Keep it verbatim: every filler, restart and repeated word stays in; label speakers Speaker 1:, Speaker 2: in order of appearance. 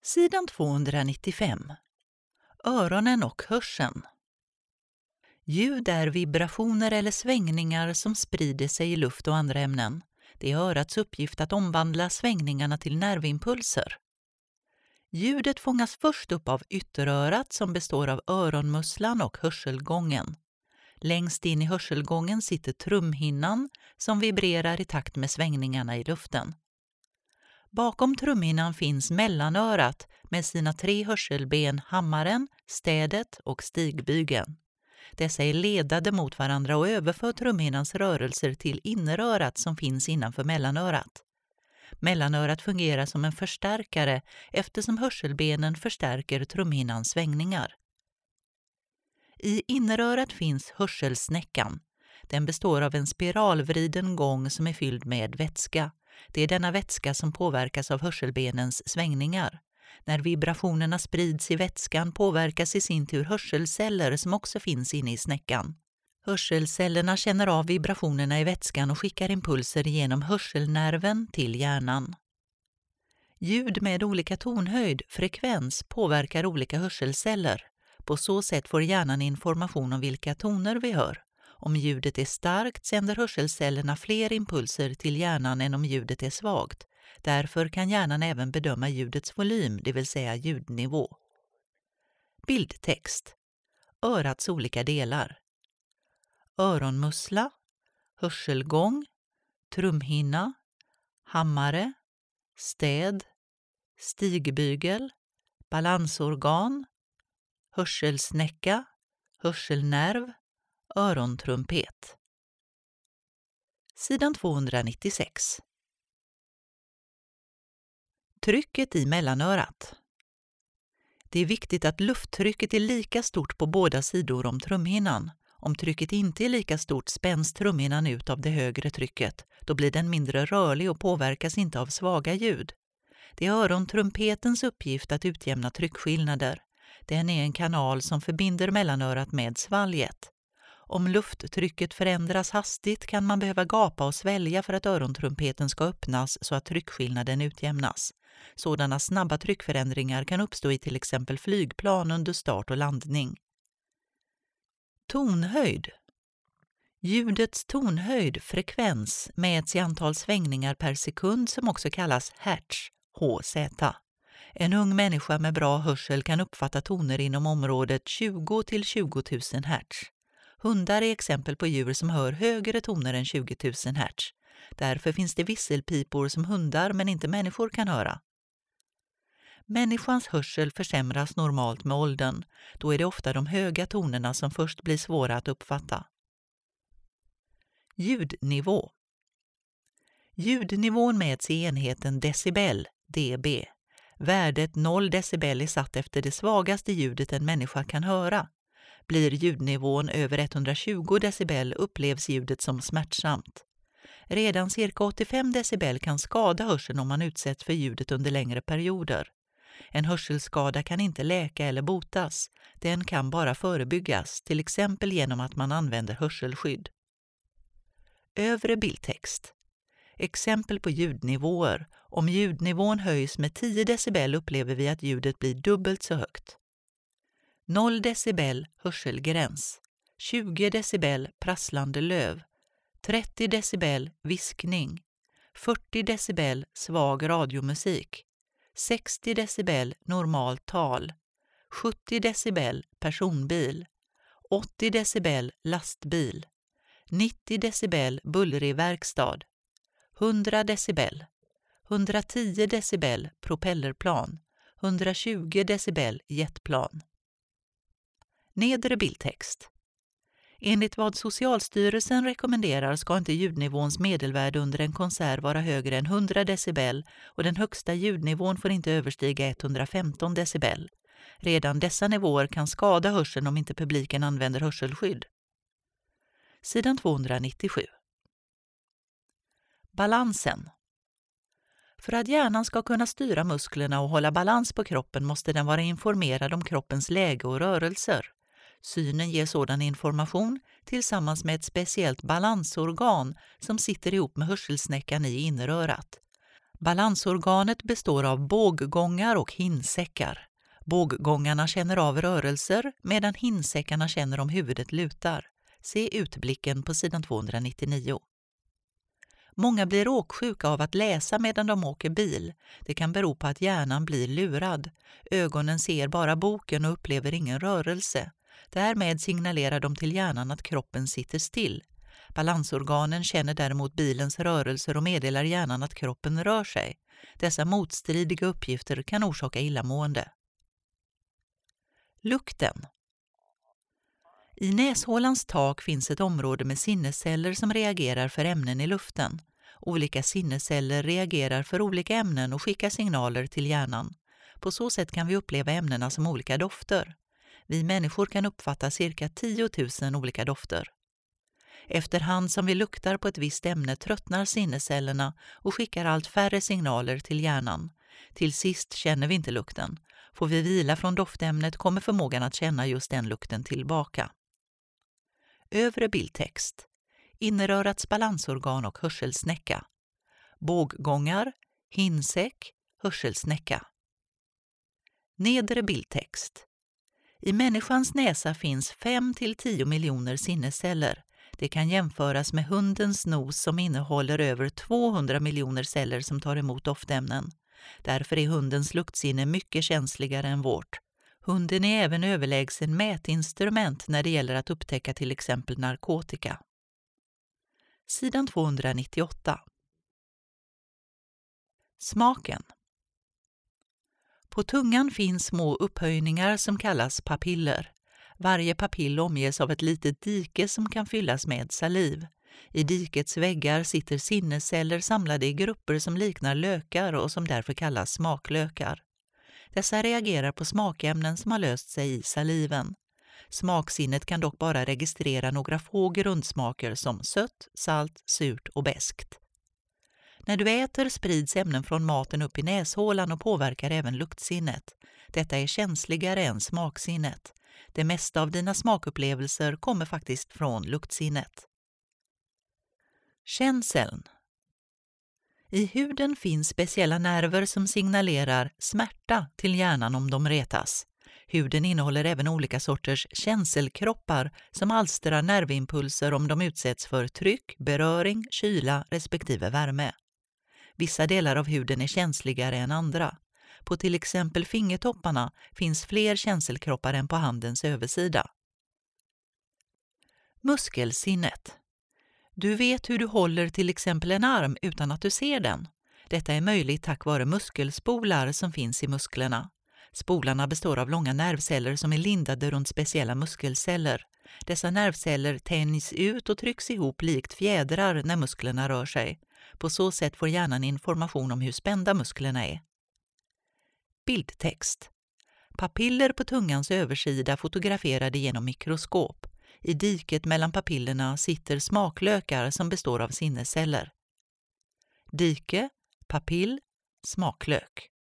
Speaker 1: Sidan tvåhundranittiofem. Öronen och hörseln. Ljud är vibrationer eller svängningar som sprider sig i luft och andra ämnen. Det är örats uppgift att omvandla svängningarna till nervimpulser. Ljudet fångas först upp av ytterörat som består av öronmusslan och hörselgången. Längst in i hörselgången sitter trumhinnan som vibrerar i takt med svängningarna i luften. Bakom trumhinnan finns mellanörat med sina tre hörselben hammaren, städet och stigbygeln. Dessa är ledade mot varandra och överför trumhinnans rörelser till innerörat som finns innanför mellanörat. Mellanörat fungerar som en förstärkare eftersom hörselbenen förstärker trumhinnans svängningar. I innerörat finns hörselsnäckan. Den består av en spiralvriden gång som är fylld med vätska. Det är denna vätska som påverkas av hörselbenens svängningar. När vibrationerna sprids i vätskan påverkas i sin tur hörselceller som också finns inne i snäckan. Hörselcellerna känner av vibrationerna i vätskan och skickar impulser genom hörselnerven till hjärnan. Ljud med olika tonhöjd, frekvens, påverkar olika hörselceller. På så sätt får hjärnan information om vilka toner vi hör. Om ljudet är starkt sänder hörselcellerna fler impulser till hjärnan än om ljudet är svagt. Därför kan hjärnan även bedöma ljudets volym, det vill säga ljudnivå. Bildtext. Örats olika delar. Öronmussla, hörselgång, trumhinna, hammare, städ, stigbygel, balansorgan, hörselsnäcka, hörselnerv, örontrumpet. Sidan tvåhundranittiosex. Trycket i mellanörat. Det är viktigt att lufttrycket är lika stort på båda sidor om trumhinnan. Om trycket inte är lika stort spänns trumhinnan ut av det högre trycket. Då blir den mindre rörlig och påverkas inte av svaga ljud. Det är örontrumpetens uppgift att utjämna tryckskillnader. Den är en kanal som förbinder mellanörat med svalget. Om lufttrycket förändras hastigt kan man behöva gapa och svälja för att örontrumpeten ska öppnas så att tryckskillnaden utjämnas. Sådana snabba tryckförändringar kan uppstå i till exempel flygplan under start och landning. Tonhöjd. Ljudets tonhöjd, frekvens, mäts i antal svängningar per sekund som också kallas hertz, H Z. En ung människa med bra hörsel kan uppfatta toner inom området tjugo till tjugo tusen hertz. Hundar är exempel på djur som hör högre toner än tjugo tusen hertz. Därför finns det visselpipor som hundar men inte människor kan höra. Människans hörsel försämras normalt med åldern. Då är det ofta de höga tonerna som först blir svåra att uppfatta. Ljudnivå. Ljudnivån mäts i enheten decibel, dB. Värdet noll decibel är satt efter det svagaste ljudet en människa kan höra. Blir ljudnivån över etthundratjugo decibel upplevs ljudet som smärtsamt. Redan cirka åttiofem decibel kan skada hörseln om man utsätts för ljudet under längre perioder. En hörselskada kan inte läka eller botas. Den kan bara förebyggas, till exempel genom att man använder hörselskydd. Övre bildtext. Exempel på ljudnivåer. Om ljudnivån höjs med tio decibel upplever vi att ljudet blir dubbelt så högt. noll decibel hörselgräns. tjugo decibel prasslande löv. trettio decibel viskning. fyrtio decibel svag radiomusik. sextio decibel normalt tal. sjuttio decibel personbil. åttio decibel lastbil. nittio decibel bullrig verkstad. hundra decibel. hundratio decibel propellerplan. hundratjugo decibel jetplan. Nedre bildtext. Enligt vad Socialstyrelsen rekommenderar ska inte ljudnivåns medelvärde under en konsert vara högre än hundra decibel och den högsta ljudnivån får inte överstiga etthundrafemton decibel. Redan dessa nivåer kan skada hörseln om inte publiken använder hörselskydd. Sidan tvåhundranittiosju. Balansen. För att hjärnan ska kunna styra musklerna och hålla balans på kroppen måste den vara informerad om kroppens läge och rörelser. Synen ger sådan information tillsammans med ett speciellt balansorgan som sitter ihop med hörselsnäckan i innerörat. Balansorganet består av båggångar och hinsäckar. Båggångarna känner av rörelser medan hinsäckarna känner om huvudet lutar. Se utblicken på sidan tvåhundranittionio. Många blir åksjuka av att läsa medan de åker bil. Det kan bero på att hjärnan blir lurad. Ögonen ser bara boken och upplever ingen rörelse. Därmed signalerar de till hjärnan att kroppen sitter still. Balansorganen känner däremot bilens rörelser och meddelar hjärnan att kroppen rör sig. Dessa motstridiga uppgifter kan orsaka illamående. Lukten. I näshålans tak finns ett område med sinnesceller som reagerar för ämnen i luften. Olika sinnesceller reagerar för olika ämnen och skickar signaler till hjärnan. På så sätt kan vi uppleva ämnena som olika dofter. Vi människor kan uppfatta cirka tio tusen olika dofter. Efterhand som vi luktar på ett visst ämne tröttnar sinnescellerna och skickar allt färre signaler till hjärnan. Till sist känner vi inte lukten. Får vi vila från doftämnet kommer förmågan att känna just den lukten tillbaka. Övre bildtext. Innerörats balansorgan och hörselsnäcka. Båggångar, hinsäck, hörselsnäcka. Nedre bildtext. I människans näsa finns fem till tio miljoner sinnesceller. Det kan jämföras med hundens nos som innehåller över tvåhundra miljoner celler som tar emot doftämnen. Därför är hundens luktsinne mycket känsligare än vårt. Hunden är även överlägsen mätinstrument när det gäller att upptäcka till exempel narkotika. Sidan tvåhundranittioåtta. Smaken. På tungan finns små upphöjningar som kallas papiller. Varje papill omges av ett litet dike som kan fyllas med saliv. I dikets väggar sitter sinnesceller samlade i grupper som liknar lökar och som därför kallas smaklökar. Dessa reagerar på smakämnen som har löst sig i saliven. Smaksinnet kan dock bara registrera några få grundsmaker som sött, salt, surt och beskt. När du äter sprids ämnen från maten upp i näshålan och påverkar även luktsinnet. Detta är känsligare än smaksinnet. Det mesta av dina smakupplevelser kommer faktiskt från luktsinnet. Känseln. I huden finns speciella nerver som signalerar smärta till hjärnan om de retas. Huden innehåller även olika sorters känselkroppar som alstrar nervimpulser om de utsätts för tryck, beröring, kyla respektive värme. Vissa delar av huden är känsligare än andra. På till exempel fingertopparna finns fler känselkroppar än på handens översida. Muskelsinnet. Du vet hur du håller till exempel en arm utan att du ser den. Detta är möjligt tack vare muskelspolar som finns i musklerna. Spolarna består av långa nervceller som är lindade runt speciella muskelceller. Dessa nervceller tänjs ut och trycks ihop likt fjädrar när musklerna rör sig. På så sätt får hjärnan information om hur spända musklerna är. Bildtext. Papiller på tungans översida fotograferade genom mikroskop. I diket mellan papillerna sitter smaklökar som består av sinnesceller. Dike, papill, smaklök.